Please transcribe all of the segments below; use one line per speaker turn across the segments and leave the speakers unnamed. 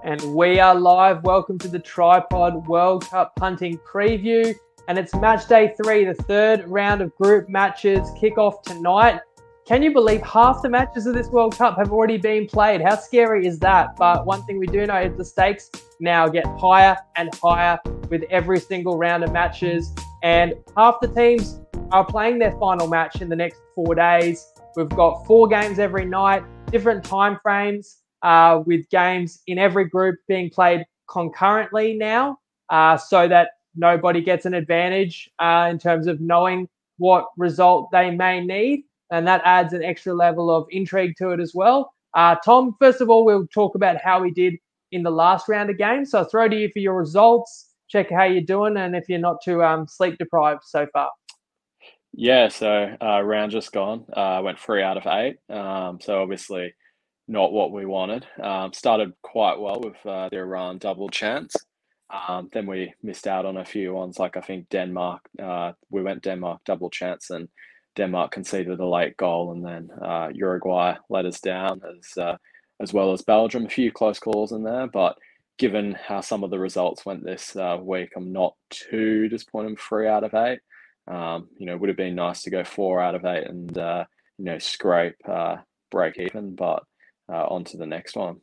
And we are live. Welcome to the Tripod World Cup punting preview. And it's match day 3, the third round of group matches kick off tonight. Can you believe half the matches of this World Cup have already been played? How scary is that? But one thing we do know is the stakes now get higher and higher with every single round of matches. And half the teams are playing their final match in the next 4 days. We've got 4 games every night, different time frames, with games in every group being played concurrently now, so that nobody gets an advantage in terms of knowing what result they may need. And that adds an extra level of intrigue to it as well. Tom, first of all, we'll talk about how we did in the last round of games. So I'll throw to you for your results, check how you're doing, and if you're not too sleep deprived so far.
Yeah, so round just gone. Went 3 out of 8. So obviously not what we wanted. Started quite well with the Iran double chance. Then we missed out on a few ones, like I think Denmark. We went Denmark double chance, and Denmark conceded a late goal, and then Uruguay let us down, as well as Belgium. A few close calls in there, but given how some of the results went this week, I'm not too disappointed with 3 out of 8. It would have been nice to go 4 out of 8 and scrape break even, but on to the next one.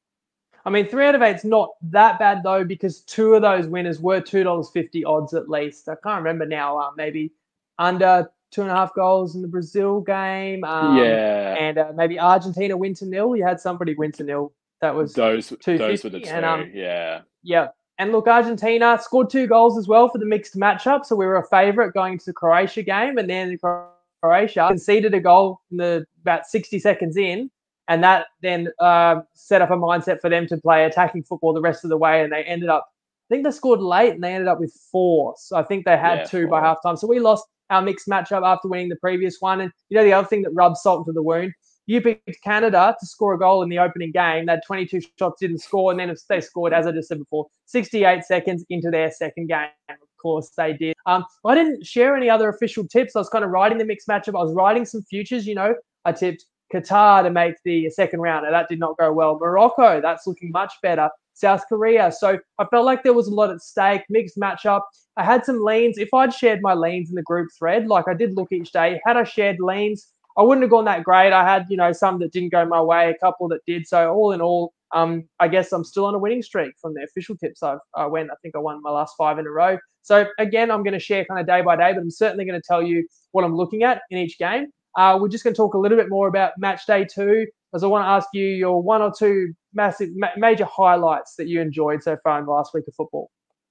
I mean, 3 out of 8 is not that bad, though, because 2 of those winners were $2.50 odds at least. I can't remember now, maybe under 2.5 goals in the Brazil game,
Yeah,
and maybe Argentina win to nil. You had somebody win to nil. That was
those were the
250.
two.
And
Yeah,
yeah. And look, Argentina scored 2 goals as well for the mixed matchup. So we were a favourite going into the Croatia game. And then Croatia conceded a goal in about 60 seconds in. And that then set up a mindset for them to play attacking football the rest of the way. And they ended up, I think they scored late and they ended up with 4. So I think they had 2 by
4.
halftime. So we lost our mixed matchup after winning the previous one. And the other thing that rubs salt into the wound, you picked Canada to score a goal in the opening game. They had 22 shots, didn't score, and then they scored, as I just said before, 68 seconds into their second game. Of course, they did. I didn't share any other official tips. I was kind of riding the mixed matchup. I was riding some futures. I tipped Qatar to make the second round, and that did not go well. Morocco, that's looking much better. South Korea. So I felt like there was a lot at stake, mixed matchup. I had some leans. If I'd shared my leans in the group thread, like I did look each day, had I shared leans, I wouldn't have gone that great. I had, some that didn't go my way, a couple that did. So all in all, I guess I'm still on a winning streak from the official tips. I think I won my last 5 in a row. So again, I'm going to share kind of day by day, but I'm certainly going to tell you what I'm looking at in each game. We're just going to talk a little bit more about match day 2, as I want to ask you your 1 or 2 major highlights that you enjoyed so far in the last week of football.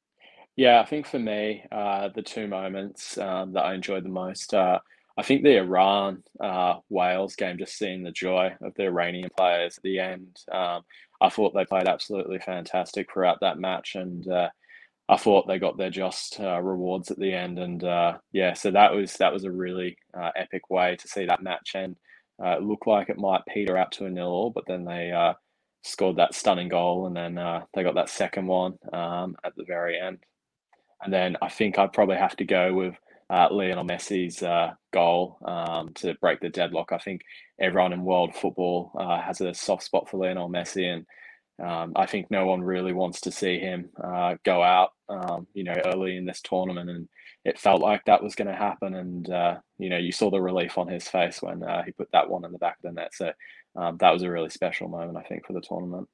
Yeah, I think for me, the 2 moments that I enjoyed the most, I think the Iran Wales game, just seeing the joy of the Iranian players at the end. I thought they played absolutely fantastic throughout that match, and I thought they got their just rewards at the end. And so that was a really epic way to see that match end. It looked like it might peter out to a 0-0, but then they scored that stunning goal, and then they got that second one at the very end. And then I think I'd probably have to go with Lionel Messi's goal to break the deadlock. I think everyone in world football has a soft spot for Lionel Messi, and I think no one really wants to see him go out, early in this tournament. And it felt like that was going to happen. And, you saw the relief on his face when he put that one in the back of the net. So that was a really special moment, I think, for the tournament.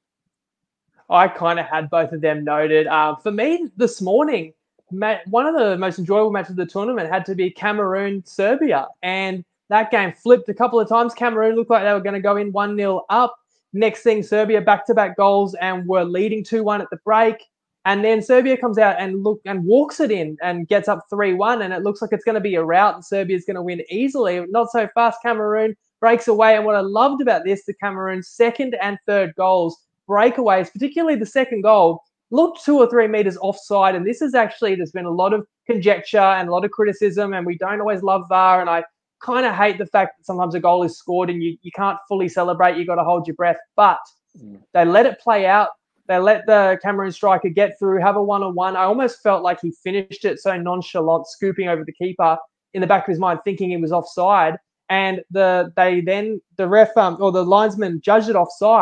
I kind of had both of them noted. For me, this morning, one of the most enjoyable matches of the tournament had to be Cameroon-Serbia. And that game flipped a couple of times. Cameroon looked like they were going to go in 1-0 up. Next thing, Serbia back-to-back goals and were leading 2-1 at the break. And then Serbia comes out and walks it in and gets up 3-1. And it looks like it's going to be a rout and Serbia's going to win easily. Not so fast. Cameroon breaks away. And what I loved about this, the Cameroon's second and third goals, breakaways, particularly the second goal, looked 2 or 3 meters offside. And this is actually, there's been a lot of conjecture and a lot of criticism, and we don't always love VAR. And I kind of hate the fact that sometimes a goal is scored and you can't fully celebrate. You got to hold your breath. But they let it play out. They let the Cameroon striker get through, have a 1-on-1. I almost felt like he finished it so nonchalant, scooping over the keeper in the back of his mind, thinking he was offside. And the ref or the linesman judged it offside.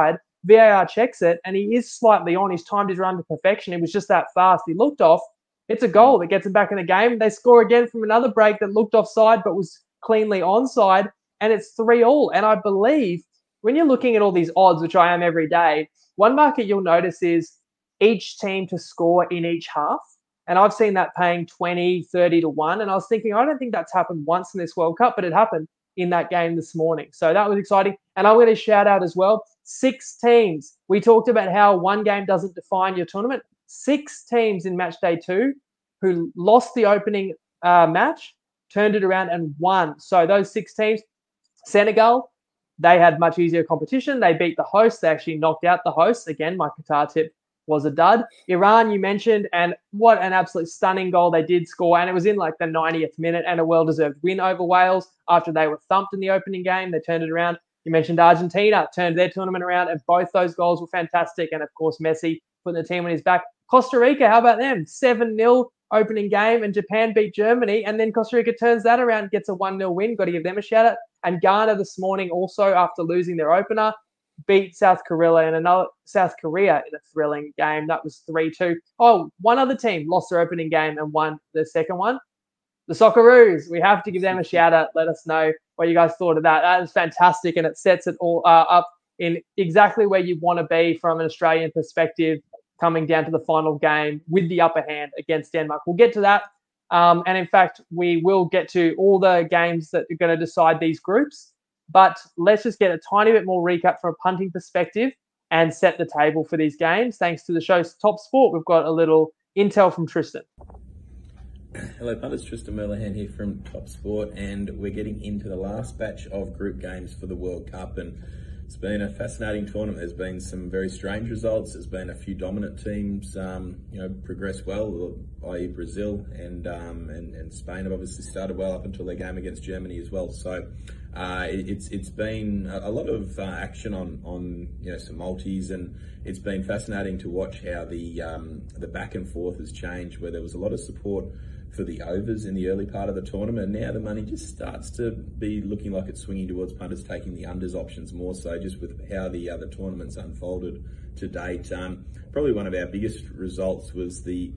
VAR checks it, and he is slightly on. He's timed his run to perfection. It was just that fast. He looked off. It's a goal that gets him back in the game. They score again from another break that looked offside but was cleanly onside, and it's 3-3. And I believe when you're looking at all these odds, which I am every day, one market you'll notice is each team to score in each half. And I've seen that paying 20, 30 to 1. And I was thinking, I don't think that's happened once in this World Cup, but it happened in that game this morning. So that was exciting. And I'm going to shout out as well, 6 teams. We talked about how one game doesn't define your tournament. 6 teams in match day 2 who lost the opening match, turned it around and won. So those 6 teams, Senegal, they had much easier competition. They beat the hosts. They actually knocked out the hosts. Again, my Qatar tip was a dud. Iran, you mentioned, and what an absolute stunning goal they did score. And it was in like the 90th minute, and a well-deserved win over Wales after they were thumped in the opening game. They turned it around. You mentioned Argentina turned their tournament around, and both those goals were fantastic. And of course, Messi putting the team on his back. Costa Rica, how about them? 7-0 opening game, and Japan beat Germany. And then Costa Rica turns that around, gets a 1-0 win. Got to give them a shout out. And Ghana this morning also, after losing their opener, beat South Korea in a thrilling game. That was 3-2. Oh, one other team lost their opening game and won the second one. The Socceroos. We have to give them a shout out. Let us know what you guys thought of that. That is fantastic, and it sets it all up in exactly where you want to be from an Australian perspective, coming down to the final game with the upper hand against Denmark. We'll get to that. And in fact, we will get to all the games that are going to decide these groups. But let's just get a tiny bit more recap from a punting perspective and set the table for these games. Thanks to the show's Top Sport, we've got a little intel from Tristan.
Hello punters, Tristan Merlehan here from Top Sport, and we're getting into the last batch of group games for the World Cup, and it's been a fascinating tournament. There's been some very strange results. There's been a few dominant teams, progress well, i.e. Brazil and Spain have obviously started well up until their game against Germany as well. So it's been a lot of action on some multis, and it's been fascinating to watch how the back and forth has changed, where there was a lot of support for the overs in the early part of the tournament, and now the money just starts to be looking like it's swinging towards punters taking the unders options more so, just with how the tournament's unfolded to date. Probably one of our biggest results was the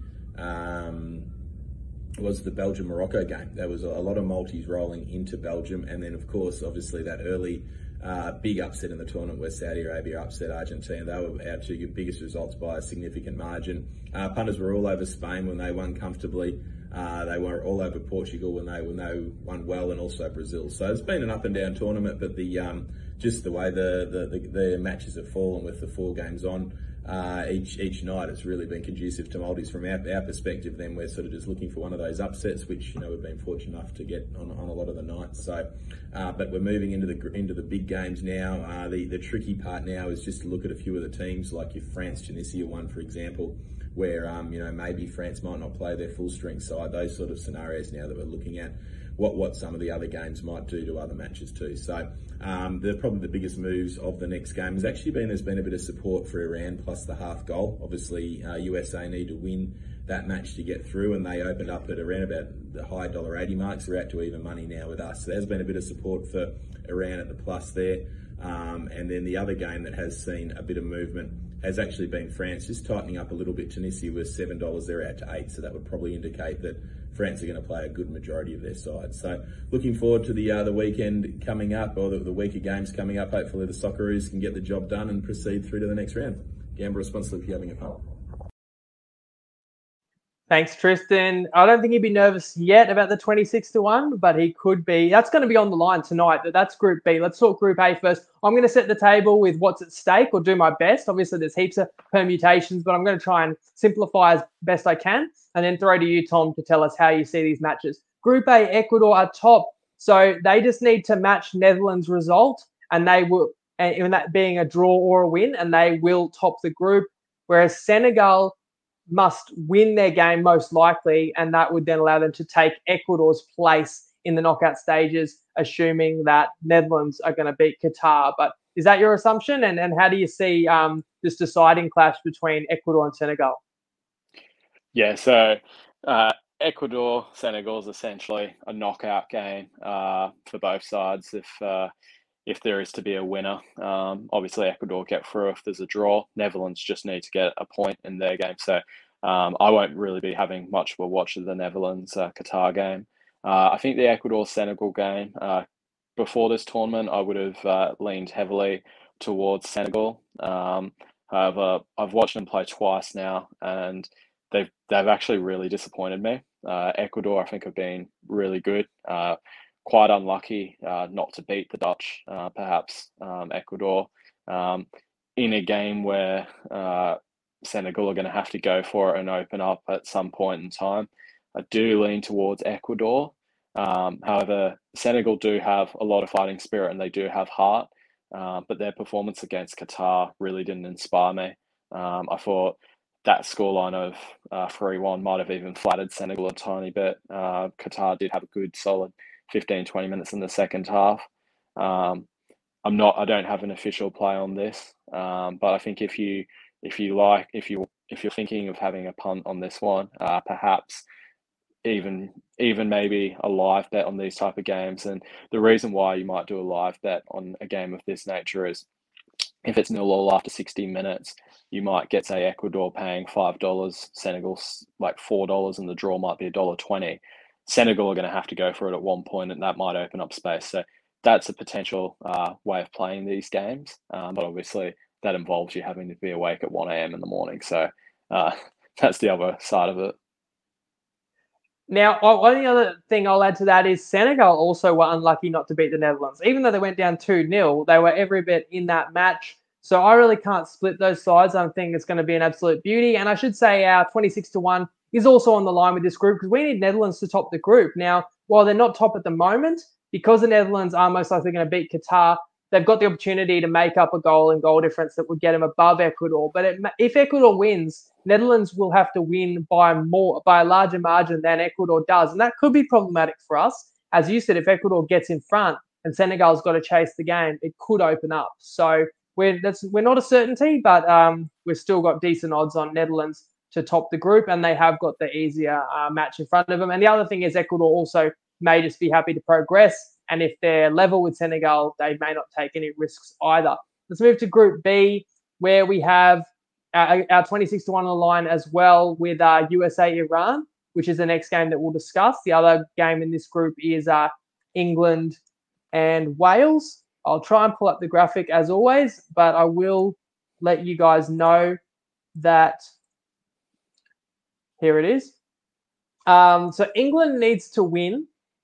Belgium-Morocco game. There was a lot of multis rolling into Belgium, and then of course obviously that early big upset in the tournament where Saudi Arabia upset Argentina. They were our 2 biggest results by a significant margin. Punters were all over Spain when they won comfortably. They were all over Portugal when they won well, and also Brazil. So it's been an up and down tournament, but just the way the matches have fallen with the 4 games on each night, it's really been conducive to multis from our perspective. Then we're sort of just looking for one of those upsets, which we've been fortunate enough to get on a lot of the nights. So, but we're moving into the big games now. The tricky part now is just to look at a few of the teams, like your France-Tunisia one, for example, where maybe France might not play their full strength side. Those sort of scenarios now that we're looking at what some of the other games might do to other matches too. So probably the biggest moves of the next game has actually been, there's been a bit of support for Iran plus the half goal. Obviously USA need to win that match to get through, and they opened up at around about the high $1.80 marks. They're out to even money now with us. So there's been a bit of support for Iran at the plus there. And then the other game that has seen a bit of movement has actually been France, just tightening up a little bit. Tunisia was $7, they're out to $8, so that would probably indicate that France are going to play a good majority of their side. So looking forward to the weekend coming up, or the weaker games coming up. Hopefully the Socceroos can get the job done and proceed through to the next round. Gamble responsibly if you're having a punt.
Thanks, Tristan. I don't think he'd be nervous yet about the 26-1, but he could be. That's going to be on the line tonight. That's Group B. Let's talk Group A first. I'm going to set the table with what's at stake, or do my best. Obviously, there's heaps of permutations, but I'm going to try and simplify as best I can, and then throw to you, Tom, to tell us how you see these matches. Group A, Ecuador are top, so they just need to match Netherlands' result, and they will, even that being a draw or a win, and they will top the group. Whereas Senegal must win their game most likely, and that would then allow them to take Ecuador's place in the knockout stages, assuming that Netherlands are going to beat Qatar. But is that your assumption? And how do you see this deciding clash between Ecuador and Senegal?
Yeah, so Ecuador, Senegal is essentially a knockout game for both sides. if there is to be a winner. Obviously, Ecuador get through if there's a draw. Netherlands just need to get a point in their game. So I won't really be having much of a watch of the Netherlands Qatar game. I think the Ecuador-Senegal game, before this tournament, I would have leaned heavily towards Senegal. However, I've watched them play twice now, and they've actually really disappointed me. Ecuador, I think, have been really good. Quite unlucky not to beat the Dutch, perhaps Ecuador, in a game where Senegal are going to have to go for it and open up at some point in time. I do lean towards Ecuador. However, Senegal do have a lot of fighting spirit and they do have heart, but their performance against Qatar really didn't inspire me. I thought that scoreline of 3-1 might have even flattered Senegal a tiny bit. Qatar did have a good solid 15-20 minutes in the second half. I don't have an official play on this, but I think if you're thinking of having a punt on this one, perhaps even maybe a live bet on these type of games. And the reason why you might do a live bet on a game of this nature is if it's 0-0 after 60 minutes, you might get, say, Ecuador paying $5, Senegal's like $4, and the draw might be $1.20. Senegal are going to have to go for it at one point, and that might open up space. So that's a potential way of playing these games. But obviously, that involves you having to be awake at 1 a.m. in the morning. So that's the other side of it.
Now, only other thing I'll add to that is Senegal also were unlucky not to beat the Netherlands. Even though they went down 2-0, they were every bit in that match. So I really can't split those sides. I think it's going to be an absolute beauty. And I should say our 26-1 is also on the line with this group because we need Netherlands to top the group. Now, while they're not top at the moment, because the Netherlands are most likely going to beat Qatar, they've got the opportunity to make up a goal and goal difference that would get them above Ecuador. But if Ecuador wins, Netherlands will have to win by a larger margin than Ecuador does. And that could be problematic for us. As you said, if Ecuador gets in front and Senegal's got to chase the game, it could open up. So we're not a certainty, but we've still got decent odds on Netherlands to top the group, and they have got the easier match in front of them. And the other thing is Ecuador also may just be happy to progress. And if they're level with Senegal, they may not take any risks either. Let's move to Group B, where we have our 26-1 on the line as well with USA-Iran, which is the next game that we'll discuss. The other game in this group is England and Wales. I'll try and pull up the graphic as always, but I will let you guys know that here it is. So England needs to win,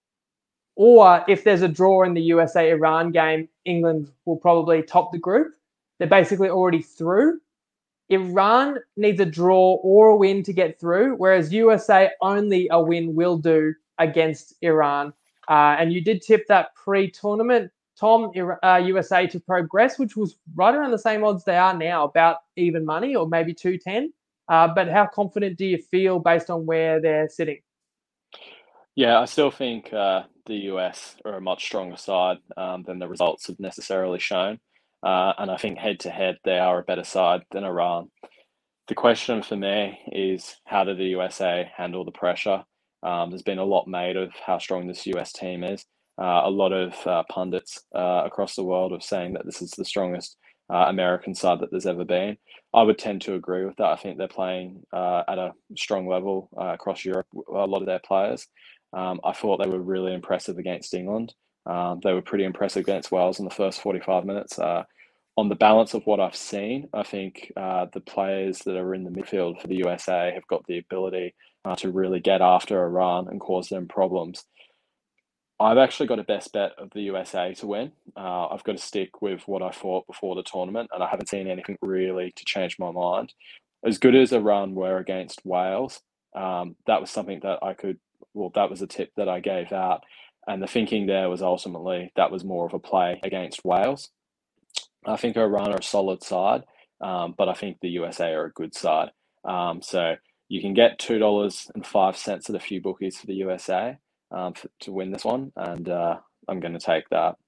or if there's a draw in the USA-Iran game, England will probably top the group. They're basically already through. Iran needs a draw or a win to get through, whereas USA only a win will do against Iran. And you did tip that pre-tournament, Tom, USA to progress, which was right around the same odds they are now, about even money or maybe 210. But how confident do you feel based on where they're sitting?
Yeah, I still think the US are a much stronger side than the results have necessarily shown. And I think head-to-head, they are a better side than Iran. The question for me is, how did the USA handle the pressure? There's been a lot made of how strong this US team is. A lot of pundits across the world are saying that this is the strongest American side that there's ever been. I would tend to agree with that. I think they're playing at a strong level across Europe, a lot of their players. I thought they were really impressive against England. They were pretty impressive against Wales in the first 45 minutes. On the balance of what I've seen, I think the players that are in the midfield for the USA have got the ability to really get after Iran and cause them problems. I've actually got a best bet of the USA to win. I've got to stick with what I thought before the tournament, and I haven't seen anything really to change my mind. As good as Iran were against Wales, that was something that that was a tip that I gave out. And the thinking there was ultimately that was more of a play against Wales. I think Iran are a solid side, but I think the USA are a good side. So you can get $2.05 at a few bookies for the USA to win this one, and I'm going to take that.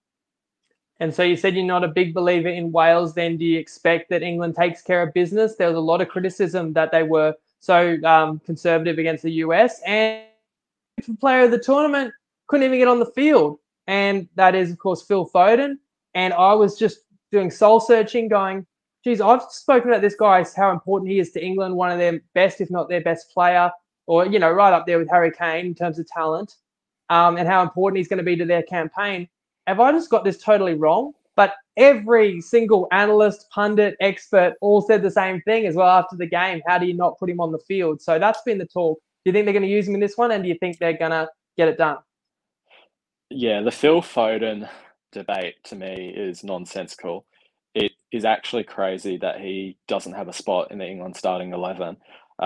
And so you said you're not a big believer in Wales. Then do you expect that England takes care of business? There was a lot of criticism that they were so conservative against the US, and player of the tournament couldn't even get on the field. and that is, of course, Phil Foden. And I was just doing soul searching, going, geez, I've spoken about this guy, how important he is to England, one of their best, if not their best player, or, right up there with Harry Kane in terms of talent, and how important he's going to be to their campaign. Have I just got this totally wrong? But every single analyst, pundit, expert all said the same thing as well after the game. How do you not put him on the field? So that's been the talk. Do you think they're going to use him in this one? And do you think they're going to get it done?
Yeah, the Phil Foden debate to me is nonsensical. It is actually crazy that he doesn't have a spot in the England starting 11.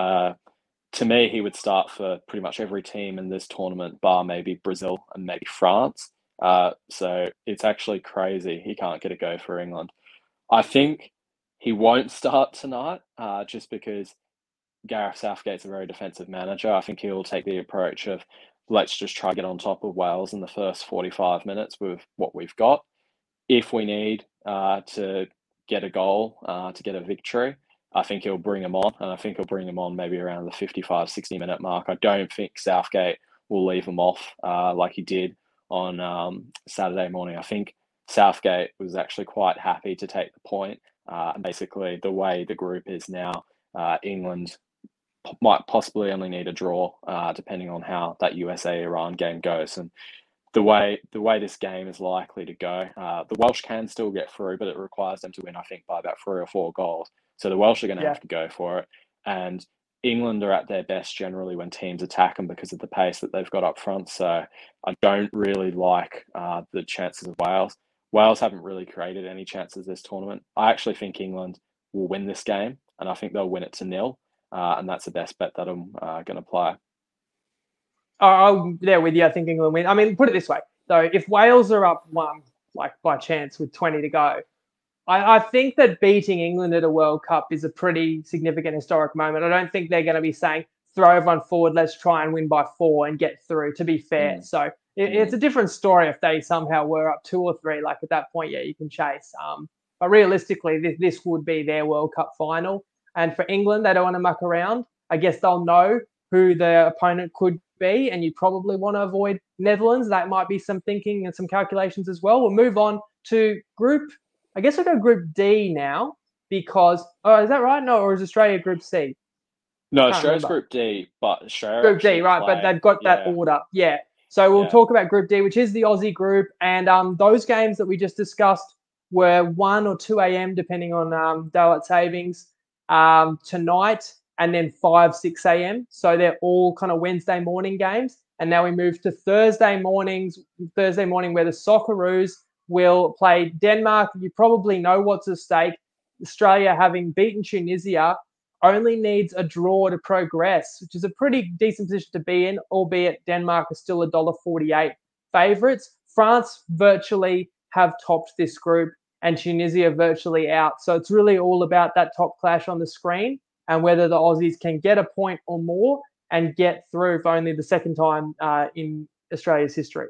To me, he would start for pretty much every team in this tournament, bar maybe Brazil and maybe France. So it's actually crazy he can't get a go for England. I think he won't start tonight, just because Gareth Southgate's a very defensive manager. I think he'll take the approach of, let's just try to get on top of Wales in the first 45 minutes with what we've got. If we need to get a goal, to get a victory, I think he'll bring him on. And I think he'll bring him on maybe around the 55, 60-minute mark. I don't think Southgate will leave him off like he did on Saturday morning. I think Southgate was actually quite happy to take the point. And basically, the way the group is now, England might possibly only need a draw, depending on how that USA-Iran game goes. And the way this game is likely to go, the Welsh can still get through, but it requires them to win, I think, by about 3 or 4 goals. So the Welsh are going to have to go for it. And England are at their best generally when teams attack them because of the pace that they've got up front. So I don't really like the chances of Wales. Wales haven't really created any chances this tournament. I actually think England will win this game, and I think they'll win it to 0. And that's the best bet that I'm going to play.
I'm there with you. I think England win. I mean, put it this way. So if Wales are up 1, like by chance with 20 to go, I think that beating England at a World Cup is a pretty significant historic moment. I don't think they're going to be saying, throw everyone forward, let's try and win by 4 and get through, to be fair. So it's a different story if they somehow were up 2 or 3. Like at that point, you can chase. But realistically, this would be their World Cup final. And for England, they don't want to muck around. I guess they'll know who their opponent could be, and you probably want to avoid Netherlands. That might be some thinking and some calculations as well. We'll move on to I guess we'll go Group D now because, is that right? No, or is Australia Group C?
No, Australia's Group D, but Australia
Group D, right, but they've got that order. Yeah. So we'll talk about Group D, which is the Aussie group. And those games that we just discussed were 1 or 2 a.m., depending on daylight savings, tonight, and then 5, 6 a.m. So they're all kind of Wednesday morning games. And now we move to Thursday morning where the Socceroos will play Denmark. You probably know what's at stake. Australia, having beaten Tunisia, only needs a draw to progress, which is a pretty decent position to be in, albeit Denmark is still $1.48 favourites. France virtually have topped this group and Tunisia virtually out. So it's really all about that top clash on the screen and whether the Aussies can get a point or more and get through for only the second time in Australia's history.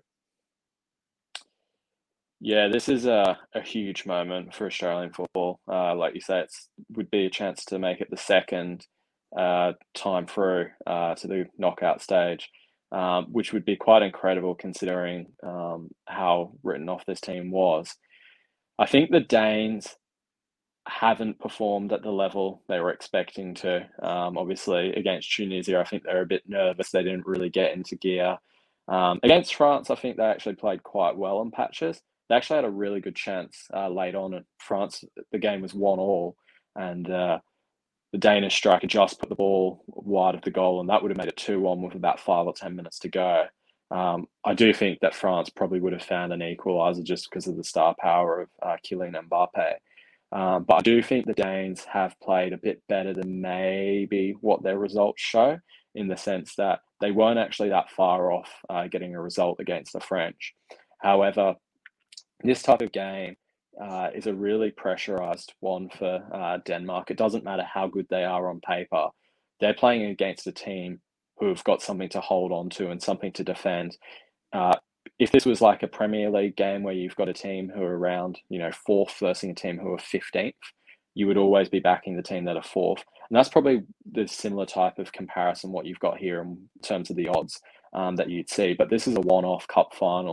Yeah, this is a huge moment for Australian football. Like you say, it would be a chance to make it the second time through to the knockout stage, which would be quite incredible considering how written off this team was. I think the Danes haven't performed at the level they were expecting to. Obviously, against Tunisia, I think they're a bit nervous. They didn't really get into gear. Against France, I think they actually played quite well in patches. They actually had a really good chance late on at France. The game was 1-1, and the Danish striker just put the ball wide of the goal, and that would have made it 2-1 with about 5 or 10 minutes to go. I do think that France probably would have found an equaliser just because of the star power of Kylian Mbappe. But I do think the Danes have played a bit better than maybe what their results show, in the sense that they weren't actually that far off getting a result against the French. However, this type of game is a really pressurised one for Denmark. It doesn't matter how good they are on paper. They're playing against a team who have got something to hold on to and something to defend. If this was like a Premier League game where you've got a team who are around, 4th versus a team who are 15th, you would always be backing the team that are 4th. And that's probably the similar type of comparison what you've got here in terms of the odds that you'd see. But this is a one-off cup final.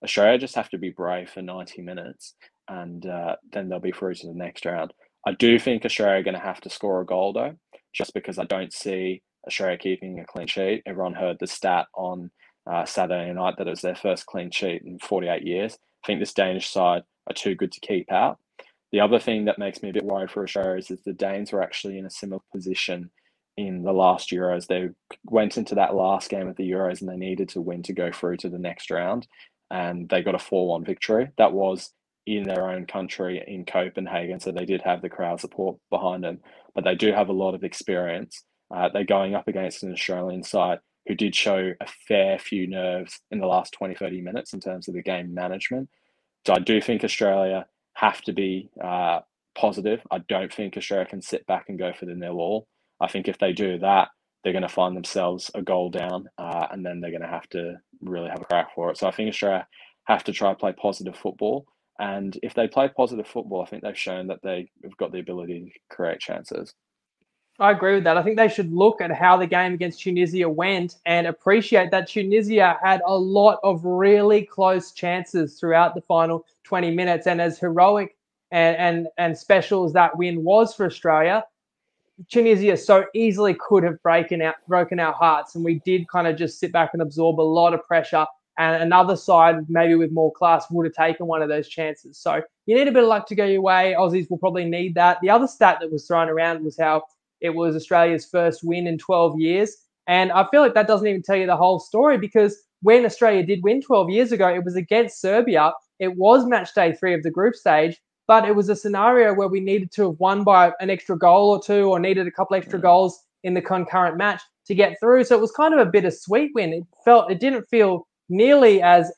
Australia just have to be brave for 90 minutes, and then they'll be through to the next round. I do think Australia are going to have to score a goal, though, just because I don't see Australia keeping a clean sheet. Everyone heard the stat on Saturday night that it was their first clean sheet in 48 years. I think this Danish side are too good to keep out. The other thing that makes me a bit worried for Australia is the Danes were actually in a similar position in the last Euros. They went into that last game of the Euros and they needed to win to go through to the next round, and they got a 4-1 victory. That was in their own country in Copenhagen, so they did have the crowd support behind them, but they do have a lot of experience. They're going up against an Australian side who did show a fair few nerves in the last 20, 30 minutes in terms of the game management. So I do think Australia have to be positive. I don't think Australia can sit back and go for the 0-all. I think if they do that, they're going to find themselves a goal down, and then they're going to have to really have a crack for it. So I think Australia have to try to play positive football. And if they play positive football, I think they've shown that they've got the ability to create chances.
I agree with that. I think they should look at how the game against Tunisia went and appreciate that Tunisia had a lot of really close chances throughout the final 20 minutes. And as heroic and special as that win was for Australia, Tunisia so easily could have broken our hearts. And we did kind of just sit back and absorb a lot of pressure. And another side, maybe with more class, would have taken one of those chances. So you need a bit of luck to go your way. Aussies will probably need that. The other stat that was thrown around was how it was Australia's first win in 12 years. And I feel like that doesn't even tell you the whole story, because when Australia did win 12 years ago, it was against Serbia. It was match day 3 of the group stage, but it was a scenario where we needed to have won by an extra goal or two, or needed a couple extra goals in the concurrent match to get through. So it was kind of a bittersweet win. It didn't feel nearly as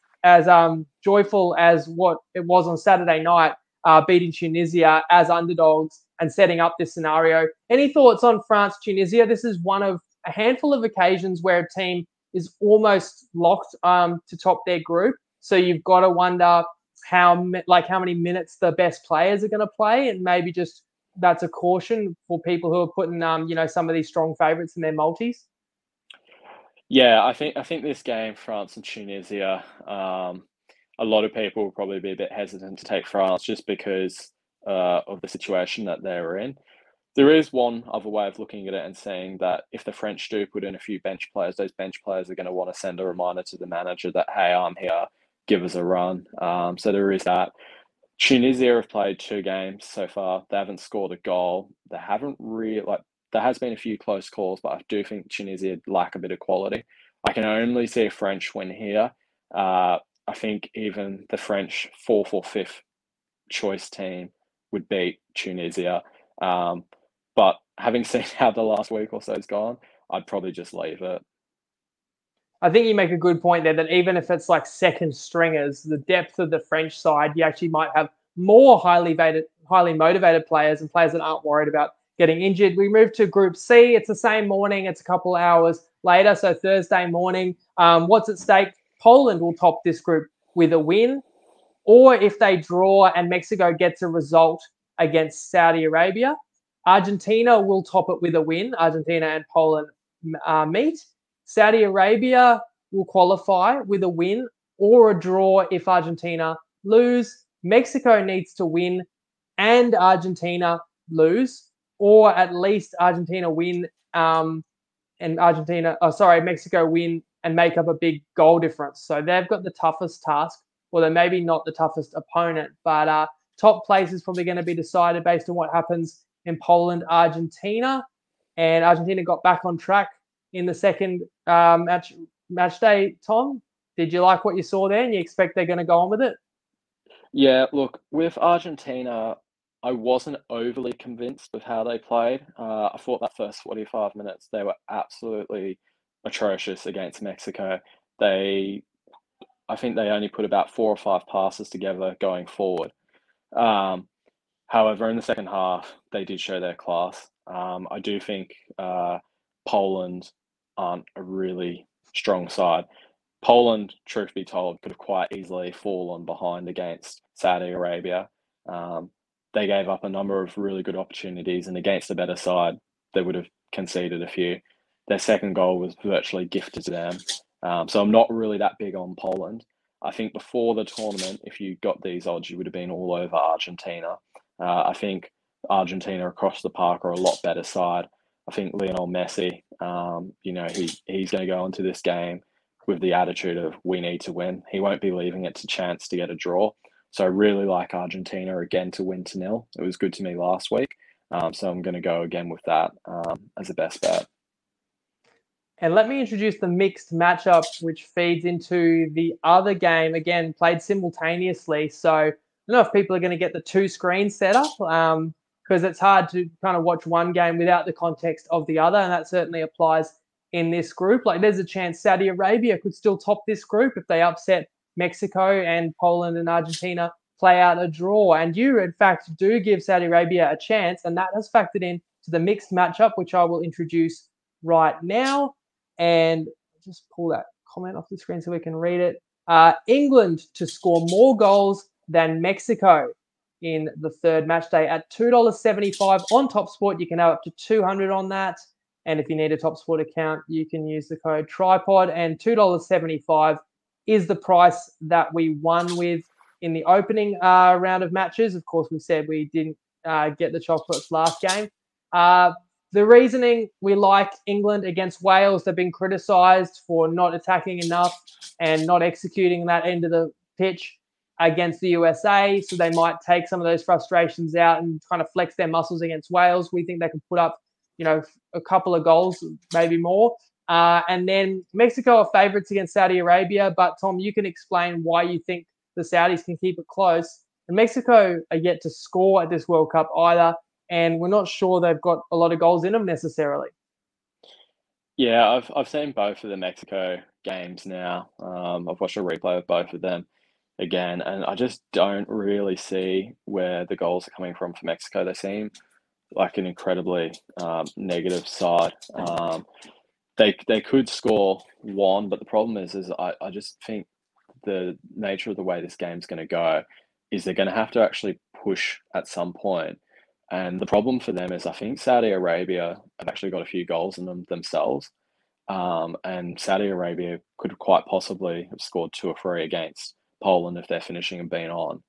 joyful as what it was on Saturday night, beating Tunisia as underdogs and setting up this scenario. Any thoughts on France-Tunisia? This is one of a handful of occasions where a team is almost locked to top their group. So you've got to wonder how many minutes the best players are going to play, and maybe just that's a caution for people who are putting some of these strong favourites in their multis.
Yeah, I think this game, France and Tunisia, a lot of people will probably be a bit hesitant to take France just because of the situation that they're in. There is one other way of looking at it and saying that if the French do put in a few bench players, those bench players are going to want to send a reminder to the manager that, hey, I'm here, give us a run. So there is that. Tunisia have played 2 games so far. They haven't scored a goal. They haven't really, there has been a few close calls, but I do think Tunisia lack a bit of quality. I can only see a French win here. I think even the French 4th or 5th choice team would beat Tunisia. But having seen how the last week or so has gone, I'd probably just leave it.
I think you make a good point there that even if it's like second stringers, the depth of the French side, you actually might have more highly motivated players and players that aren't worried about getting injured. We move to Group C. It's the same morning. It's a couple hours later, so Thursday morning. What's at stake? Poland will top this group with a win, or if they draw and Mexico gets a result against Saudi Arabia, Argentina will top it with a win. Argentina and Poland meet. Saudi Arabia will qualify with a win or a draw if Argentina lose. Mexico needs to win and Argentina lose, or at least Argentina win Mexico win and make up a big goal difference. So they've got the toughest task, or they're maybe not the toughest opponent, but top place is probably going to be decided based on what happens in Poland, Argentina. And Argentina got back on track in the second match day. Tom, did you like what you saw there, and you expect they're going to go on with it?
Yeah, look, with Argentina, I wasn't overly convinced with how they played. I thought that first 45 minutes, they were absolutely atrocious against Mexico. I think they only put about 4 or 5 passes together going forward. However, in the second half, they did show their class. I do think Poland aren't a really strong side. Poland, truth be told, could have quite easily fallen behind against Saudi Arabia. They gave up a number of really good opportunities, and against a better side, they would have conceded a few. Their second goal was virtually gifted to them. So I'm not really that big on Poland. I think before the tournament, if you got these odds, you would have been all over Argentina. I think Argentina across the park are a lot better side. I think Lionel Messi, he's going to go into this game with the attitude of we need to win. He won't be leaving it to chance to get a draw. So I really like Argentina again to win to nil. It was good to me last week. So I'm going to go again with that as a best bet.
And let me introduce the mixed matchup, which feeds into the other game, again, played simultaneously. So I don't know if people are going to get the two screens set up because it's hard to kind of watch one game without the context of the other. And that certainly applies in this group. Like there's a chance Saudi Arabia could still top this group if they upset Mexico and Poland and Argentina play out a draw. And you, in fact, do give Saudi Arabia a chance. And that has factored in to the mixed matchup, which I will introduce right now. And just pull that comment off the screen so we can read it. England to score more goals than Mexico in the third match day at $2.75 on TopSport. You can have up to 200 on that. And if you need a TopSport account, you can use the code TRIPOD. And $2.75 is the price that we won with in the opening round of matches. Of course, we said we didn't get the chocolates last game. The reasoning, we like England against Wales. They've been criticised for not attacking enough and not executing that end of the pitch against the USA. So they might take some of those frustrations out and kind of flex their muscles against Wales. We think they can put up, a couple of goals, maybe more. And then Mexico are favourites against Saudi Arabia. But Tom, you can explain why you think the Saudis can keep it close. And Mexico are yet to score at this World Cup either. And we're not sure they've got a lot of goals in them necessarily.
Yeah, I've seen both of the Mexico games now. I've watched a replay of both of them again, and I just don't really see where the goals are coming from for Mexico. They seem like an incredibly negative side. They could score one, but the problem is I just think the nature of the way this game's going to go is they're going to have to actually push at some point. And the problem for them is I think Saudi Arabia have actually got a few goals in them themselves. And Saudi Arabia could quite possibly have scored 2 or 3 against Poland if they're finishing and being on.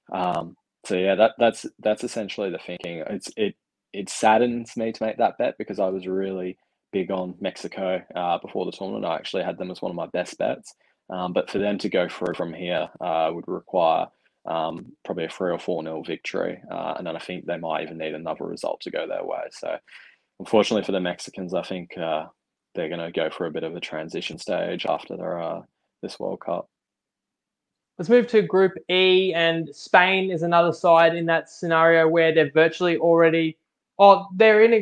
So yeah, that's essentially the thinking. It saddens me to make that bet because I was really big on Mexico before the tournament. I actually had them as one of my best bets. But for them to go through from here would require probably a 3 or 4-0 victory. And then I think they might even need another result to go their way. So unfortunately for the Mexicans, I think they're going to go for a bit of a transition stage after this World Cup.
Let's move to Group E, and Spain is another side in that scenario where they're virtually already they're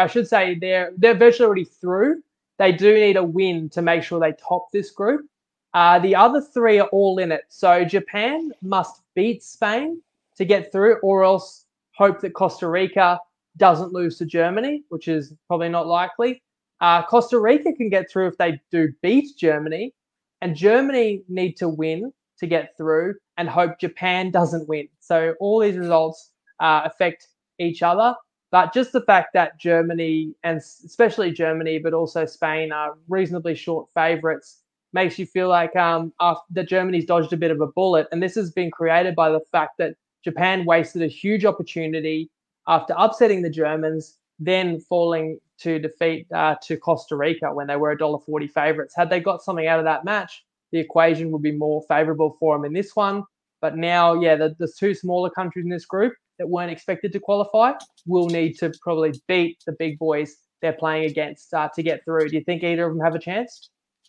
virtually already through. They do need a win to make sure they top this group. The other 3 are all in it. So Japan must beat Spain to get through, or else hope that Costa Rica doesn't lose to Germany, which is probably not likely. Costa Rica can get through if they do beat Germany, and Germany need to win to get through and hope Japan doesn't win. So all these results affect each other. But just the fact that Germany, and especially Germany, but also Spain, are reasonably short favourites makes you feel like that Germany's dodged a bit of a bullet. And this has been created by the fact that Japan wasted a huge opportunity after upsetting the Germans, then falling to defeat to Costa Rica when they were $1.40 favourites. Had they got something out of that match, the equation would be more favourable for them in this one. But now, the 2 smaller countries in this group that weren't expected to qualify will need to probably beat the big boys they're playing against to get through. Do you think either of them have a chance?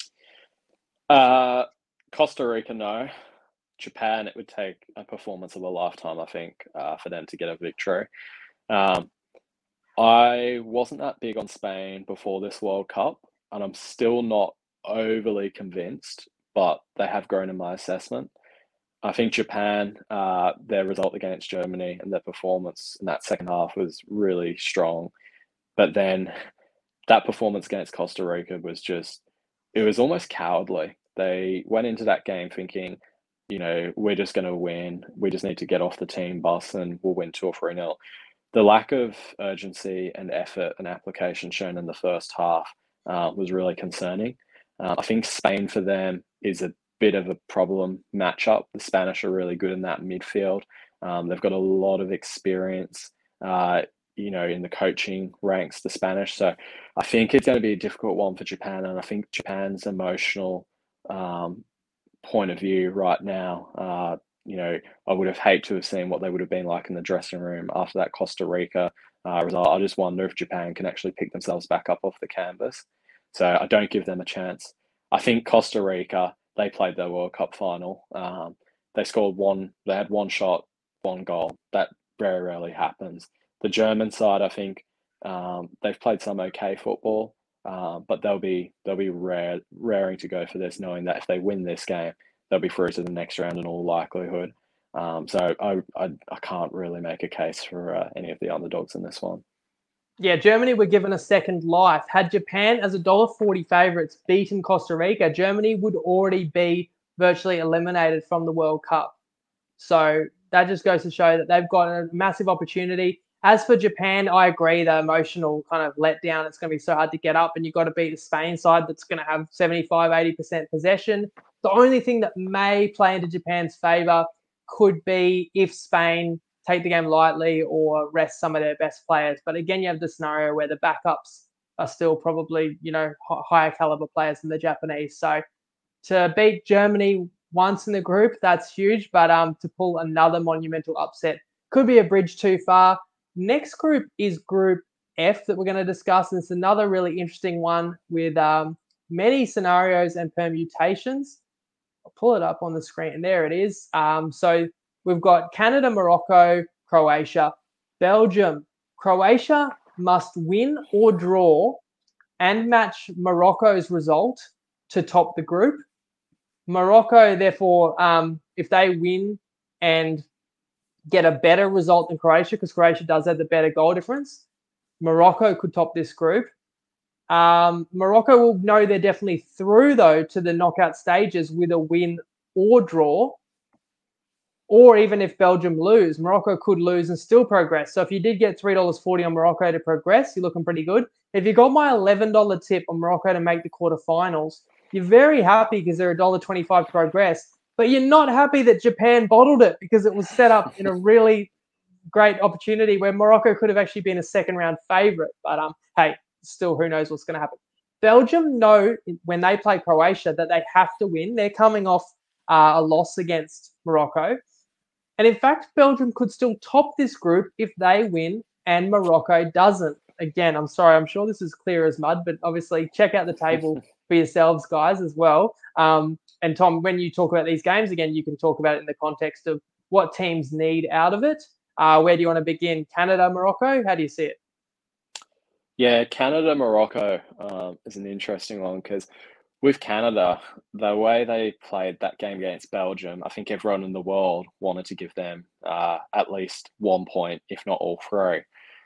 Costa Rica, no. Japan, it would take a performance of a lifetime, I think, for them to get a victory. I wasn't that big on Spain before this World Cup, and I'm still not overly convinced, but they have grown in my assessment. I think Japan, their result against Germany and their performance in that second half was really strong. But then that performance against Costa Rica was it was almost cowardly. They went into that game thinking, we're just going to win. We just need to get off the team bus and we'll win 2 or 3-0. The lack of urgency and effort and application shown in the first half was really concerning. I think Spain for them is a bit of a problem matchup. The Spanish are really good in that midfield. They've got a lot of experience, in the coaching ranks, the Spanish. So I think it's going to be a difficult one for Japan. And I think Japan's emotional point of view right now, I would have hated to have seen what they would have been like in the dressing room after that Costa Rica result. I just wonder if Japan can actually pick themselves back up off the canvas. So I don't give them a chance. I think Costa Rica, they played their World Cup final. They had one shot, one goal. That very rarely happens. The German side, I think, they've played some okay football, but they'll be raring to go for this, knowing that if they win this game, they'll be through to the next round in all likelihood. So I can't really make a case for any of the underdogs in this one.
Yeah, Germany were given a second life. Had Japan as $1.40 favourites beaten Costa Rica, Germany would already be virtually eliminated from the World Cup. So that just goes to show that they've got a massive opportunity. As for Japan, I agree, the emotional kind of letdown, it's going to be so hard to get up, and you've got to beat the Spain side that's going to have 75, 80% possession. The only thing that may play into Japan's favour could be if Spain take the game lightly or rest some of their best players. But again, you have the scenario where the backups are still probably, higher caliber players than the Japanese. So to beat Germany once in the group, that's huge. But to pull another monumental upset could be a bridge too far. Next group is Group F that we're going to discuss. And it's another really interesting one with many scenarios and permutations. I'll pull it up on the screen, and there it is. So we've got Canada, Morocco, Croatia, Belgium. Croatia must win or draw and match Morocco's result to top the group. Morocco, therefore, if they win and get a better result than Croatia, because Croatia does have the better goal difference, Morocco could top this group. Morocco will know they're definitely through, though, to the knockout stages with a win or draw. Or even if Belgium lose, Morocco could lose and still progress. So if you did get $3.40 on Morocco to progress, you're looking pretty good. If you got my $11 tip on Morocco to make the quarterfinals, you're very happy because they're $1.25 to progress. But you're not happy that Japan bottled it because it was set up in a really great opportunity where Morocco could have actually been a second round favourite. But hey, still, who knows what's going to happen. Belgium know when they play Croatia that they have to win. They're coming off a loss against Morocco. And in fact, Belgium could still top this group if they win and Morocco doesn't. Again, I'm sorry, I'm sure this is clear as mud, but obviously check out the table for yourselves, guys, as well. And Tom, when you talk about these games, again, you can talk about it in the context of what teams need out of it. Where do you want to begin? Canada, Morocco? How do you see it?
Yeah, Canada, Morocco is an interesting one because with Canada, the way they played that game against Belgium, I think everyone in the world wanted to give them at least 1 point, if not all three.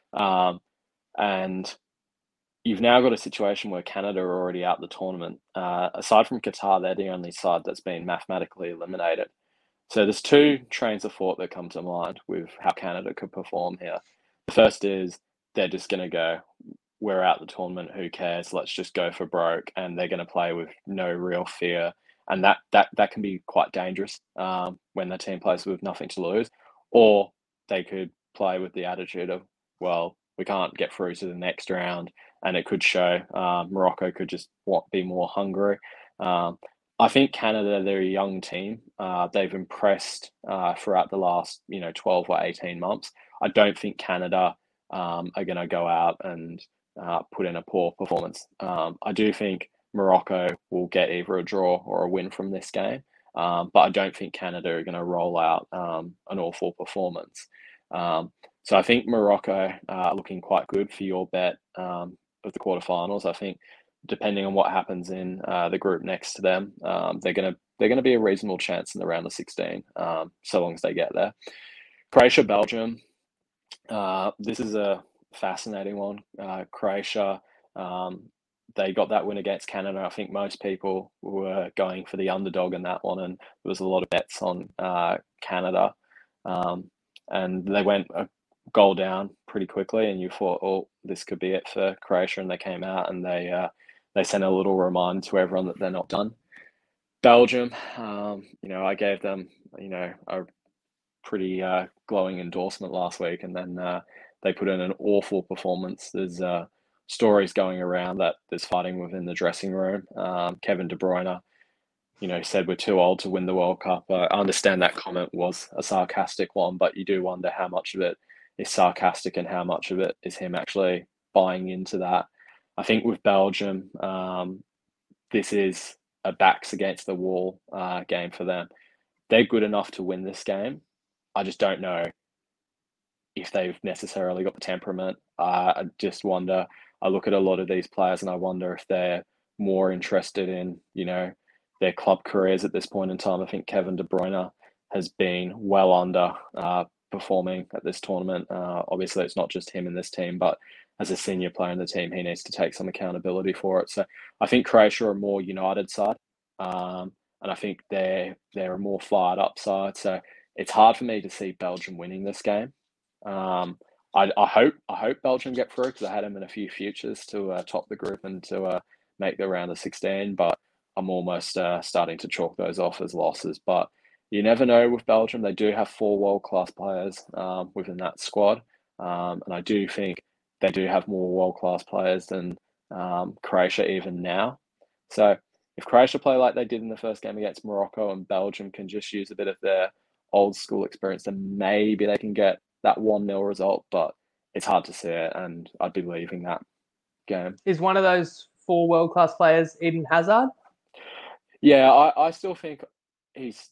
And you've now got a situation where Canada are already out the tournament. Aside from Qatar, they're the only side that's been mathematically eliminated. So there's two trains of thought that come to mind with how Canada could perform here. The first is they're just going to go, we're out the tournament, who cares? Let's just go for broke. And they're going to play with no real fear. And that can be quite dangerous when the team plays with nothing to lose. Or they could play with the attitude of, well, we can't get through to the next round. And it could show Morocco could just be more hungry. I think Canada, they're a young team. They've impressed throughout the last 12 or 18 months. I don't think Canada are going to go out and put in a poor performance. I do think Morocco will get either a draw or a win from this game, but I don't think Canada are going to roll out an awful performance. So I think Morocco are looking quite good for your bet of the quarterfinals. I think depending on what happens in the group next to them, they're going to be a reasonable chance in the round of 16, so long as they get there. Croatia, Belgium. This is a fascinating one. Croatia, they got that win against Canada. I think most people were going for the underdog in that one, and there was a lot of bets on Canada. And they went a goal down pretty quickly, and you thought, oh, this could be it for Croatia, and they came out and they sent a little reminder to everyone that they're not done. Belgium, I gave them, a pretty glowing endorsement last week, and then they put in an awful performance. There's stories going around that there's fighting within the dressing room. Kevin De Bruyne, said we're too old to win the World Cup. I understand that comment was a sarcastic one, but you do wonder how much of it is sarcastic and how much of it is him actually buying into that. I think with Belgium, this is a backs against the wall game for them. They're good enough to win this game. I just don't know if they've necessarily got the temperament. I just wonder. I look at a lot of these players and I wonder if they're more interested in, their club careers at this point in time. I think Kevin De Bruyne has been well under performing at this tournament. Obviously, it's not just him in this team, but as a senior player in the team, he needs to take some accountability for it. So I think Croatia are a more united side, and I think they're a more fired up side. So it's hard for me to see Belgium winning this game. I hope Belgium get through because I had them in a few futures to top the group and to make the round of 16. But I'm almost starting to chalk those off as losses. But you never know with Belgium. They do have 4 world-class players within that squad. And I do think they do have more world-class players than Croatia even now. So if Croatia play like they did in the first game against Morocco and Belgium can just use a bit of their old school experience, then maybe they can get that 1-0 result. But it's hard to see it, and I'd be leaving that game.
Is one of those 4 world-class players Eden Hazard?
Yeah, I still think it's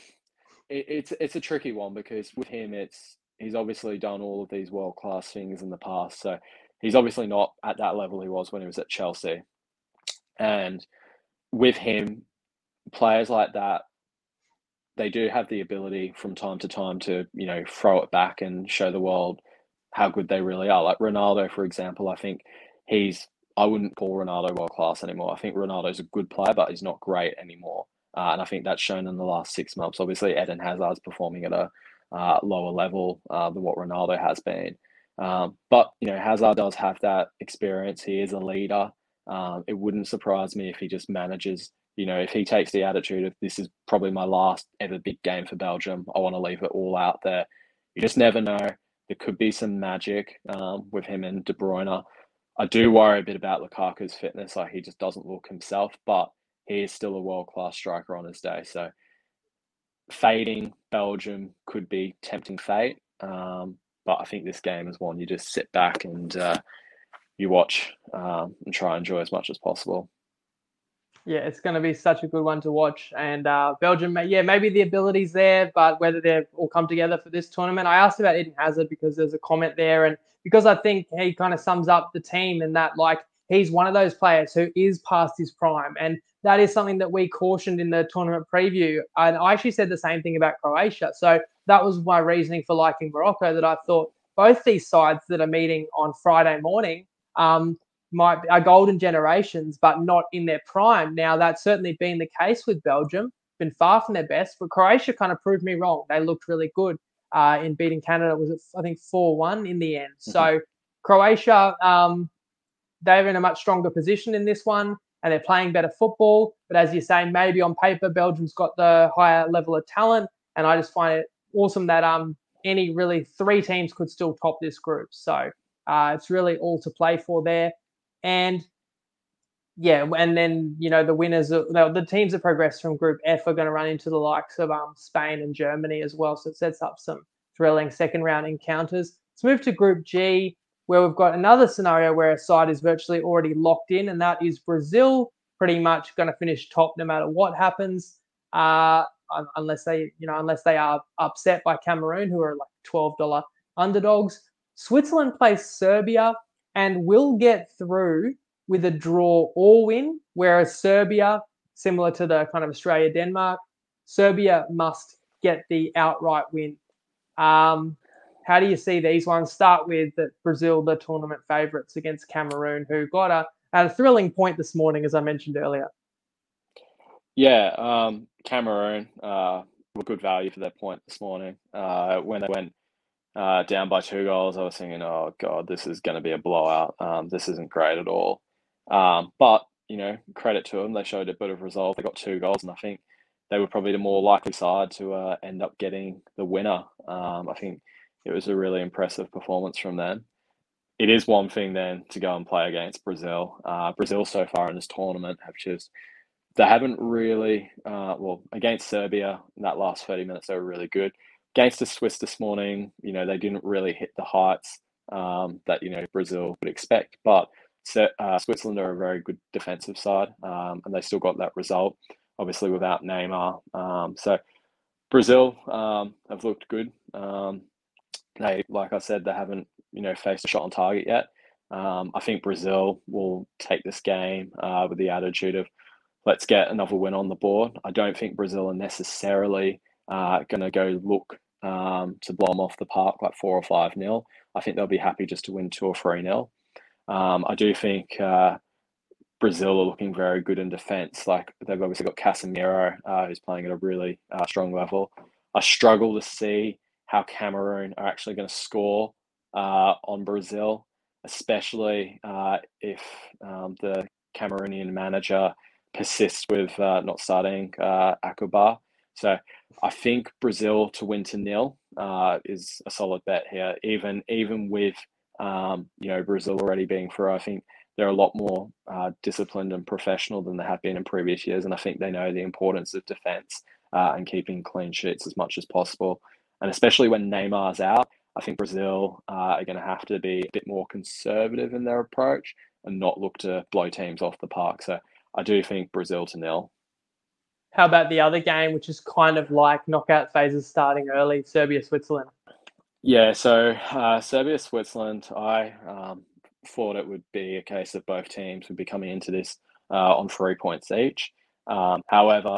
a tricky one because with him, he's obviously done all of these world-class things in the past. So he's obviously not at that level he was when he was at Chelsea. And with him, players like that, they do have the ability from time to time to, throw it back and show the world how good they really are. Like Ronaldo, for example, I think I wouldn't call Ronaldo world class anymore. I think Ronaldo's a good player, but he's not great anymore. And I think that's shown in the last 6 months. Obviously, Eden Hazard's performing at a lower level than what Ronaldo has been. But, Hazard does have that experience. He is a leader. It wouldn't surprise me if he just manages, if he takes the attitude of this is probably my last ever big game for Belgium. I want to leave it all out there. You just never know. There could be some magic with him and De Bruyne. I do worry a bit about Lukaku's fitness. Like he just doesn't look himself, but he is still a world-class striker on his day. So fading Belgium could be tempting fate. But I think this game is one you just sit back and you watch and try and enjoy as much as possible.
Yeah, it's going to be such a good one to watch. And Belgium, maybe the ability's there, but whether they've all come together for this tournament. I asked about Eden Hazard because there's a comment there, and because I think he kind of sums up the team in that, like, he's one of those players who is past his prime. And that is something that we cautioned in the tournament preview. And I actually said the same thing about Croatia. So that was my reasoning for liking Morocco, that I thought both these sides that are meeting on Friday morning are golden generations, but not in their prime. Now, that's certainly been the case with Belgium, been far from their best, but Croatia kind of proved me wrong. They looked really good in beating Canada. Was it, I think, 4-1 in the end? Mm-hmm. So Croatia, they're in a much stronger position in this one, and they're playing better football. But as you say, maybe on paper, Belgium's got the higher level of talent, and I just find it awesome that any really 3 teams could still top this group. So it's really all to play for there. And and then, the winners, the teams that progress from Group F are going to run into the likes of Spain and Germany as well. So it sets up some thrilling second round encounters. Let's move to Group G, where we've got another scenario where a side is virtually already locked in, and that is Brazil, pretty much going to finish top no matter what happens, unless they are upset by Cameroon, who are like $12 underdogs. Switzerland plays Serbia and will get through with a draw or win, whereas Serbia, similar to the kind of Australia-Denmark, Serbia must get the outright win. How do you see these ones? Start with Brazil, the tournament favourites against Cameroon, who got a thrilling point this morning, as I mentioned earlier.
Yeah, Cameroon were good value for their point this morning. When they went down by 2 goals, I was thinking, oh God, this is going to be a blowout. This isn't great at all. But, credit to them. They showed a bit of resolve. They got 2 goals, and I think they were probably the more likely side to end up getting the winner. I think it was a really impressive performance from them. It is one thing then to go and play against Brazil. Brazil so far in this tournament they haven't really, against Serbia in that last 30 minutes, they were really good. Against the Swiss this morning, they didn't really hit the heights that, Brazil would expect. But Switzerland are a very good defensive side, and they still got that result, obviously without Neymar. So Brazil have looked good. Like I said, they haven't, faced a shot on target yet. I think Brazil will take this game with the attitude of, let's get another win on the board. I don't think Brazil are necessarily going to go look to blow them off the park like 4 or 5-0. I think they'll be happy just to win 2 or 3-0. I do think Brazil are looking very good in defence. Like, they've obviously got Casemiro, who's playing at a really strong level. I struggle to see how Cameroon are actually going to score on Brazil, especially if the Cameroonian manager persists with not starting Akubar. So I think Brazil to win to 0 is a solid bet here. Even with Brazil already being through, I think they're a lot more disciplined and professional than they have been in previous years, and I think they know the importance of defence and keeping clean sheets as much as possible. And especially when Neymar's out, I think Brazil are going to have to be a bit more conservative in their approach and not look to blow teams off the park. So I do think Brazil to 0.
How about the other game, which is kind of like knockout phases starting early, Serbia-Switzerland?
Yeah, so Serbia-Switzerland, I thought it would be a case that both teams would be coming into this on 3 points each. However,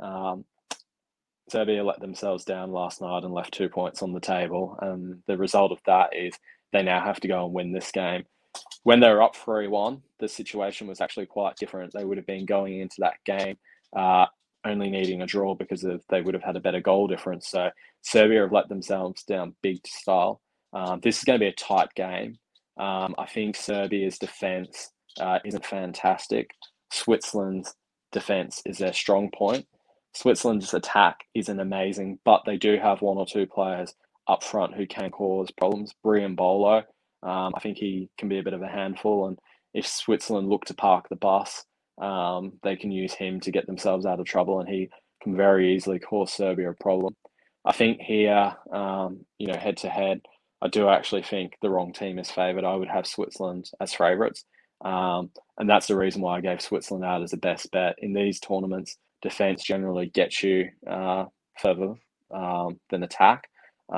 Serbia let themselves down last night and left 2 points on the table. And the result of that is they now have to go and win this game. When they were up 3-1, the situation was actually quite different. They would have been going into that game only needing a draw because they would have had a better goal difference. So Serbia have let themselves down big style. This is going to be a tight game. I think Serbia's defence isn't fantastic. Switzerland's defence is their strong point. Switzerland's attack isn't amazing, but they do have 1 or 2 players up front who can cause problems. Brian Bolo, I think he can be a bit of a handful, and if Switzerland look to park the bus, they can use him to get themselves out of trouble, and he can very easily cause Serbia a problem. I think here, head to head, I do actually think the wrong team is favoured. I would have Switzerland as favourites, and that's the reason why I gave Switzerland out as the best bet. In these tournaments, defence generally gets you further than attack.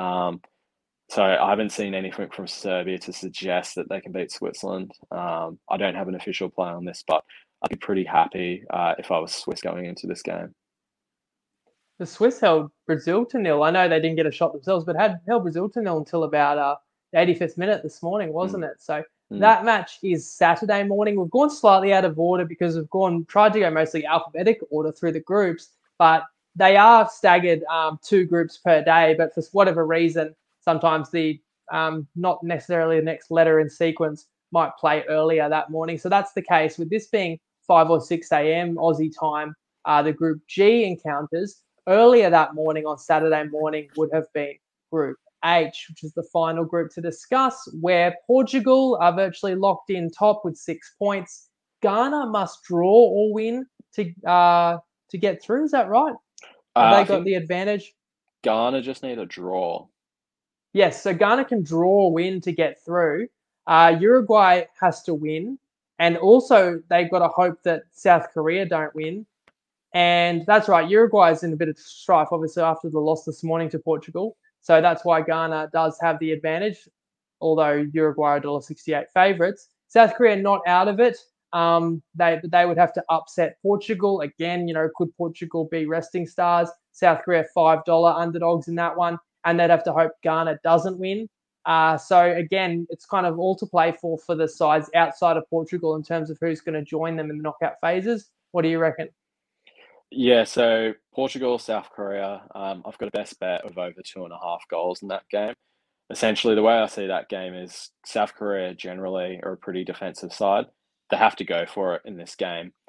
So I haven't seen anything from Serbia to suggest that they can beat Switzerland. I don't have an official play on this, but I'd be pretty happy if I was Swiss going into this game.
The Swiss held Brazil to 0. I know they didn't get a shot themselves, but held Brazil to 0 until about the 85th minute this morning, wasn't it? So that match is Saturday morning. We've gone slightly out of order because we've tried to go mostly alphabetic order through the groups, but they are staggered 2 groups per day. But for whatever reason, sometimes the not necessarily the next letter in sequence might play earlier that morning. So that's the case with this being 5 or 6 a.m. Aussie time. The Group G encounters earlier that morning on Saturday morning would have been Group H, which is the final group to discuss, where Portugal are virtually locked in top with 6 points. Ghana must draw or win to get through. Is that right? Have they got the advantage?
Ghana just need a draw.
Yes, so Ghana can draw or win to get through. Uruguay has to win. And also, they've got to hope that South Korea don't win. And that's right, Uruguay's in a bit of strife, obviously, after the loss this morning to Portugal. So that's why Ghana does have the advantage, although Uruguay are $1.68 favourites. South Korea not out of it. They would have to upset Portugal. Again, could Portugal be resting stars? South Korea $5 underdogs in that one. And they'd have to hope Ghana doesn't win. So again, it's kind of all to play for the sides outside of Portugal in terms of who's going to join them in the knockout phases. What do you reckon?
Yeah, so Portugal, South Korea, I've got a best bet of over 2.5 goals in that game. Essentially, the way I see that game is South Korea generally are a pretty defensive side. They have to go for it in this game.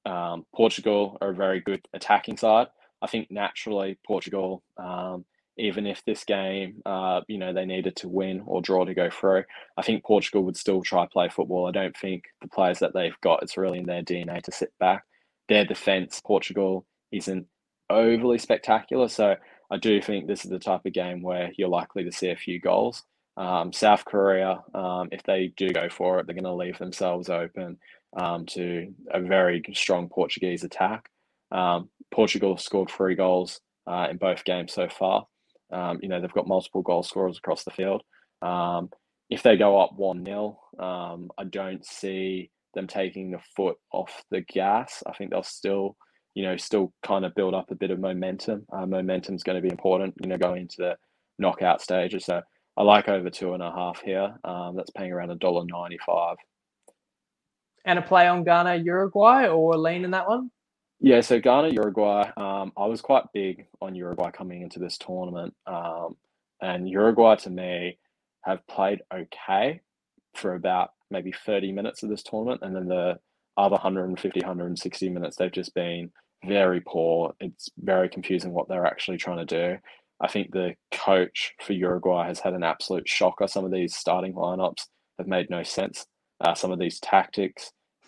Portugal are a very good attacking side. I think naturally Portugal, even if this game, they needed to win or draw to go through, I think Portugal would still try play football. I don't think the players that they've got, it's really in their DNA to sit back. Their defence, Portugal, isn't overly spectacular. So I do think this is the type of game where you're likely to see a few goals. South Korea, if they do go for it, they're going to leave themselves open to a very strong Portuguese attack. Portugal scored 3 goals in both games so far. They've got multiple goal scorers across the field. If they go up 1-0, I don't see them taking the foot off the gas. I think they'll still kind of build up a bit of momentum. Momentum's going to be important, going into the knockout stages. So I like over 2.5 here. That's paying around $1.95.
And a play on Ghana, Uruguay, or lean in that one?
Yeah, so Ghana, Uruguay. I was quite big on Uruguay coming into this tournament. And Uruguay, to me, have played okay for about maybe 30 minutes of this tournament. And then the other 150, 160 minutes, they've just been very poor. It's very confusing what they're actually trying to do. I think the coach for Uruguay has had an absolute shocker. Some of these starting lineups have made no sense. Some of these tactics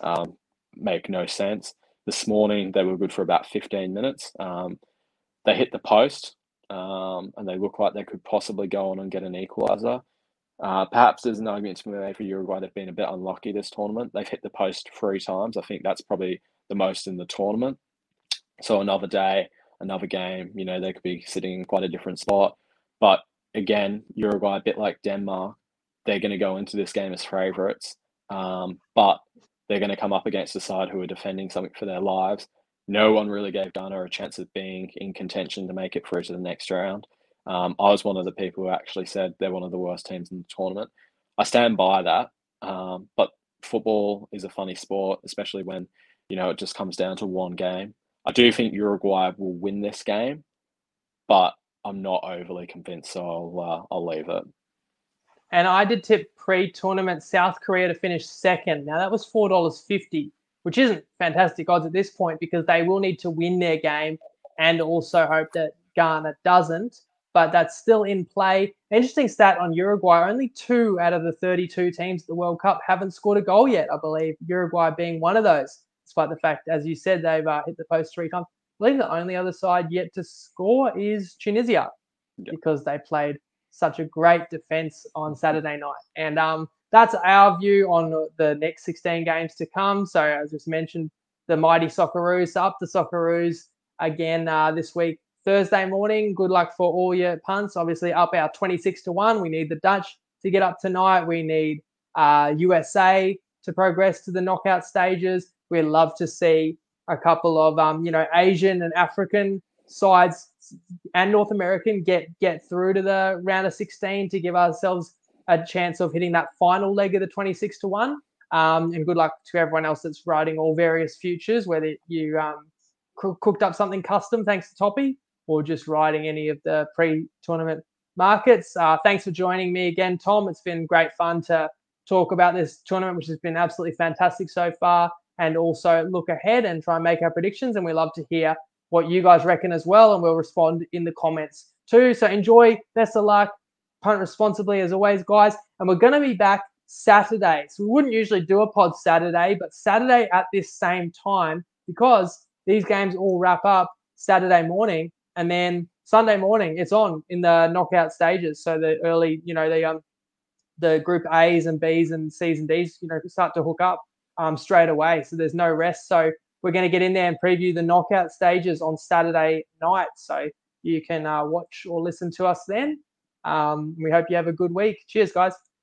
make no sense. This morning, they were good for about 15 minutes. They hit the post, and they look like they could possibly go on and get an equaliser. Perhaps there's an argument to be made for Uruguay. They've been a bit unlucky this tournament. They've hit the post 3 times. I think that's probably the most in the tournament. So another day, another game, they could be sitting in quite a different spot. But again, Uruguay, a bit like Denmark, they're going to go into this game as favourites. But they're going to come up against a side who are defending something for their lives. No one really gave Ghana a chance of being in contention to make it through to the next round. I was one of the people who actually said they're one of the worst teams in the tournament. I stand by that. But football is a funny sport, especially when, it just comes down to one game. I do think Uruguay will win this game, but I'm not overly convinced, so I'll leave it.
And I did tip pre-tournament South Korea to finish second. Now, that was $4.50, which isn't fantastic odds at this point because they will need to win their game and also hope that Ghana doesn't. But that's still in play. Interesting stat on Uruguay. Only 2 out of the 32 teams at the World Cup haven't scored a goal yet, I believe. Uruguay being one of those, despite the fact, as you said, they've hit the post 3 times. I believe the only other side yet to score is Tunisia because they played such a great defense on Saturday night. And that's our view on the next 16 games to come. So as just mentioned, the mighty Socceroos up the Socceroos again this week, Thursday morning. Good luck for all your punts. Obviously up our 26-1. We need the Dutch to get up tonight. We need USA to progress to the knockout stages. We'd love to see a couple of Asian and African sides and North American get through to the round of 16 to give ourselves a chance of hitting that final leg of the 26-1. And good luck to everyone else that's riding all various futures, whether you cooked up something custom thanks to Toppy or just riding any of the pre-tournament markets. Thanks for joining me again, Tom. It's been great fun to talk about this tournament, which has been absolutely fantastic so far, and also look ahead and try and make our predictions. And we love to hear what you guys reckon as well, and we'll respond in the comments too. So enjoy, best of luck, punt responsibly as always, guys. And we're going to be back Saturday. So we wouldn't usually do a pod Saturday, but Saturday at this same time, because these games all wrap up Saturday morning, and then Sunday morning it's on in the knockout stages. So the early, the group A's and B's and C's and D's, start to hook up straight away. So there's no rest. So we're going to get in there and preview the knockout stages on Saturday night. So you can watch or listen to us then. We hope you have a good week. Cheers, guys.